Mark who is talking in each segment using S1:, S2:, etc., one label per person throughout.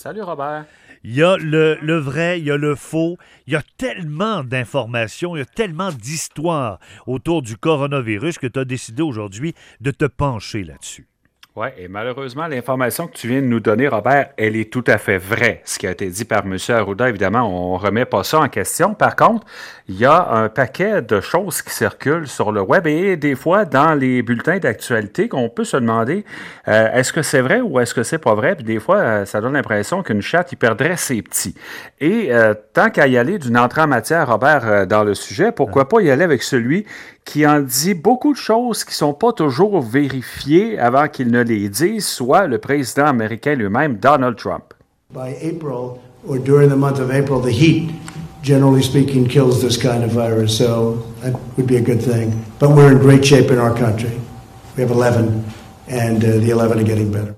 S1: Salut Robert.
S2: Il y a le vrai, il y a le faux. Il y a tellement d'informations, il y a tellement d'histoires autour du coronavirus que tu as décidé aujourd'hui de te pencher là-dessus.
S1: Oui, et malheureusement, l'information que tu viens de nous donner, Robert, elle est tout à fait vraie. Ce qui a été dit par M. Arruda, évidemment, on ne remet pas ça en question. Par contre, il y a un paquet de choses qui circulent sur le web et des fois dans les bulletins d'actualité qu'on peut se demander est-ce que c'est vrai ou est-ce que c'est pas vrai? Puis des fois, ça donne l'impression qu'une chatte, il perdrait ses petits. Et tant qu'à y aller d'une entrée en matière, Robert, dans le sujet, pourquoi pas y aller avec celui qui en dit beaucoup de choses qui ne sont pas toujours vérifiées avant qu'il ne les dise, soit le président américain lui-même, Donald Trump.
S3: By April, or during the month of April, the heat, generally speaking, kills this kind of virus, so that would be a good thing. But we're in great shape in our country. We have 11, and the 11 are getting better.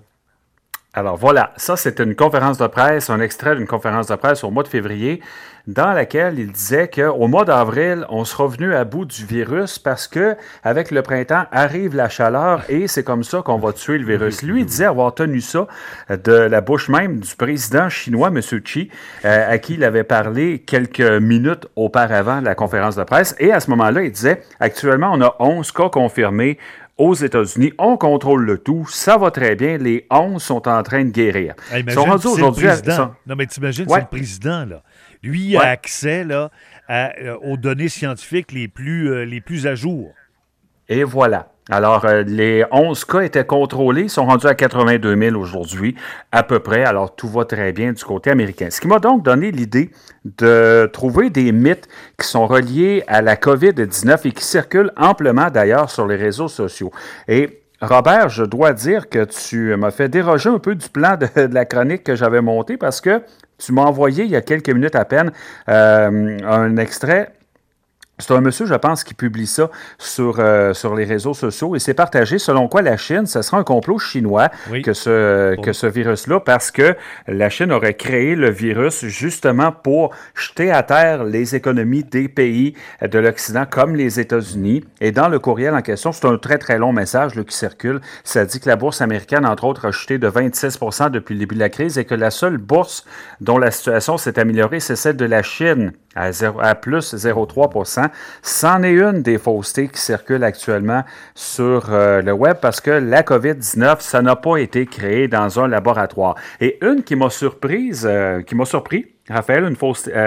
S1: Alors voilà, ça c'est une conférence de presse, un extrait d'une conférence de presse au mois de février, dans laquelle il disait qu'au mois d'avril, on sera venu à bout du virus parce que avec le printemps arrive la chaleur et c'est comme ça qu'on va tuer le virus. Lui, il disait avoir tenu ça de la bouche même du président chinois, M. Xi, à qui il avait parlé quelques minutes auparavant de la conférence de presse. Et à ce moment-là, il disait, actuellement, on a 11 cas confirmés aux États-Unis, on contrôle le tout, ça va très bien, les 11 sont en train de guérir.
S2: Hey,
S1: ils sont rendus aujourd'hui
S2: Non, mais t'imagines, c'est le président, là. Lui, il a accès là, aux données scientifiques les plus à jour.
S1: Et voilà. Alors, les 11 cas étaient contrôlés, ils sont rendus à 82 000 aujourd'hui, à peu près. Alors, tout va très bien du côté américain. Ce qui m'a donc donné l'idée de trouver des mythes qui sont reliés à la COVID-19 et qui circulent amplement d'ailleurs sur les réseaux sociaux. Et Robert, je dois dire que tu m'as fait déroger un peu du plan de la chronique que j'avais montée parce que tu m'as envoyé il y a quelques minutes à peine un extrait. C'est un monsieur, je pense, qui publie ça sur les réseaux sociaux et c'est partagé selon quoi la Chine, ce sera un complot chinois que ce virus-là, parce que la Chine aurait créé le virus justement pour jeter à terre les économies des pays de l'Occident comme les États-Unis. Et dans le courriel en question, c'est un très, très long message là, qui circule. Ça dit que la bourse américaine, entre autres, a chuté de 26 % depuis le début de la crise et que la seule bourse dont la situation s'est améliorée, c'est celle de la Chine, à plus 0,3 %. C'en est une des faussetés qui circulent actuellement sur le web parce que la COVID-19, ça n'a pas été créé dans un laboratoire. Et une qui m'a surpris, Robert,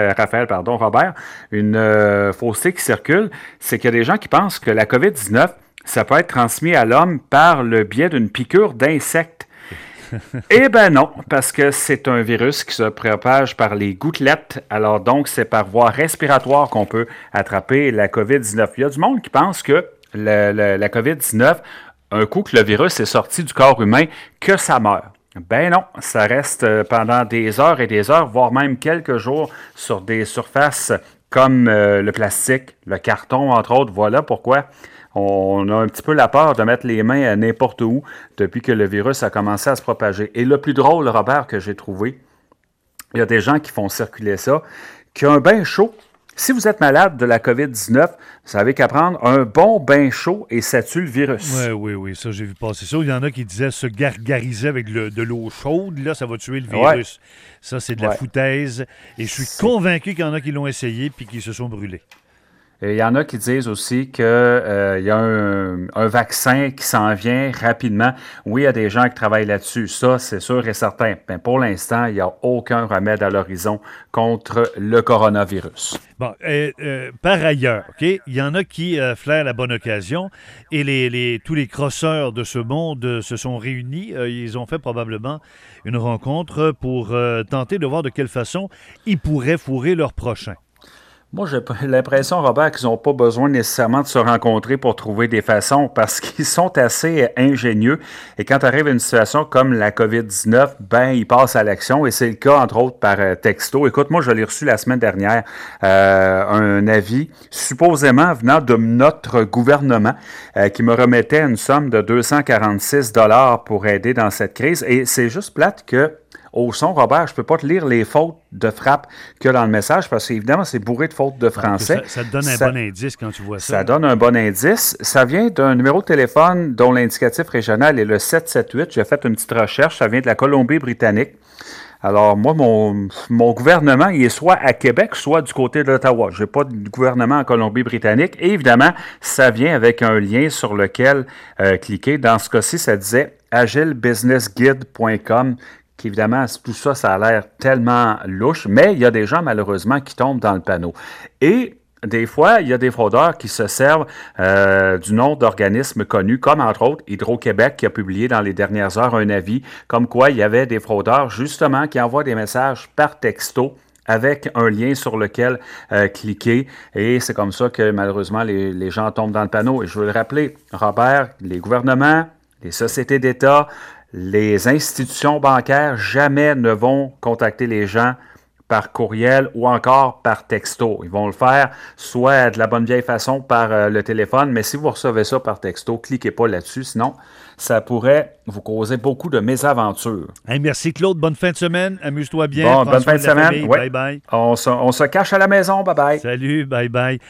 S1: une fausseté qui circule, c'est qu'il y a des gens qui pensent que la COVID-19, ça peut être transmis à l'homme par le biais d'une piqûre d'insectes. Eh bien non, parce que c'est un virus qui se propage par les gouttelettes. Alors donc, c'est par voie respiratoire qu'on peut attraper la COVID-19. Il y a du monde qui pense que la COVID-19, un coup que le virus est sorti du corps humain, que ça meurt. Ben non, ça reste pendant des heures et des heures, voire même quelques jours sur des surfaces comme le plastique, le carton, entre autres. Voilà pourquoi on a un petit peu la peur de mettre les mains à n'importe où depuis que le virus a commencé à se propager. Et le plus drôle, Robert, que j'ai trouvé, il y a des gens qui font circuler ça, qui ont un bain chaud. Si vous êtes malade de la COVID-19, vous n'avez qu'à prendre un bon bain chaud et ça tue le virus.
S2: Oui, ça, j'ai vu passer ça. Il y en a qui disaient se gargariser avec de l'eau chaude, là, ça va tuer le virus. Ouais. Ça, c'est de la foutaise. Et je suis convaincu qu'il y en a qui l'ont essayé puis qui se sont brûlés.
S1: Il y en a qui disent aussi qu'il y a un vaccin qui s'en vient rapidement. Oui, il y a des gens qui travaillent là-dessus. Ça, c'est sûr et certain. Mais pour l'instant, il n'y a aucun remède à l'horizon contre le coronavirus.
S2: Bon, par ailleurs, OK, il y en a qui flairent la bonne occasion et tous les crosseurs de ce monde se sont réunis. Ils ont fait probablement une rencontre pour tenter de voir de quelle façon ils pourraient fourrer leur prochain.
S1: Moi, j'ai l'impression, Robert, qu'ils n'ont pas besoin nécessairement de se rencontrer pour trouver des façons parce qu'ils sont assez ingénieux. Et quand arrive une situation comme la COVID-19, ben, ils passent à l'action. Et c'est le cas, entre autres, par texto. Écoute, moi, je l'ai reçu la semaine dernière, un avis supposément venant de notre gouvernement qui me remettait une somme de 246 $ pour aider dans cette crise. Et c'est juste plate que au son, Robert, je ne peux pas te lire les fautes de frappe qu'il y a dans le message parce qu'évidemment, c'est bourré de fautes de français.
S2: Ça te donne un bon indice quand tu vois ça.
S1: Ça donne un bon indice. Ça vient d'un numéro de téléphone dont l'indicatif régional est le 778. J'ai fait une petite recherche. Ça vient de la Colombie-Britannique. Alors, moi, mon gouvernement, il est soit à Québec, soit du côté de l'Ottawa. Je n'ai pas de gouvernement en Colombie-Britannique. Et évidemment, ça vient avec un lien sur lequel cliquer. Dans ce cas-ci, ça disait agilebusinessguide.com. Qu'évidemment, tout ça, ça a l'air tellement louche, mais il y a des gens, malheureusement, qui tombent dans le panneau. Et des fois, il y a des fraudeurs qui se servent du nom d'organismes connus, comme entre autres Hydro-Québec, qui a publié dans les dernières heures un avis, comme quoi il y avait des fraudeurs, justement, qui envoient des messages par texto avec un lien sur lequel cliquer. Et c'est comme ça que, malheureusement, les gens tombent dans le panneau. Et je veux le rappeler, Robert, les gouvernements, les sociétés d'État, les institutions bancaires jamais ne vont contacter les gens par courriel ou encore par texto. Ils vont le faire soit de la bonne vieille façon par le téléphone, mais si vous recevez ça par texto, cliquez pas là-dessus, sinon ça pourrait vous causer beaucoup de mésaventures.
S2: Hey, merci Claude, bonne fin de semaine, amuse-toi bien.
S1: Bon, bonne fin de semaine.
S2: Bye bye.
S1: On se cache à la maison, bye bye.
S2: Salut, bye bye.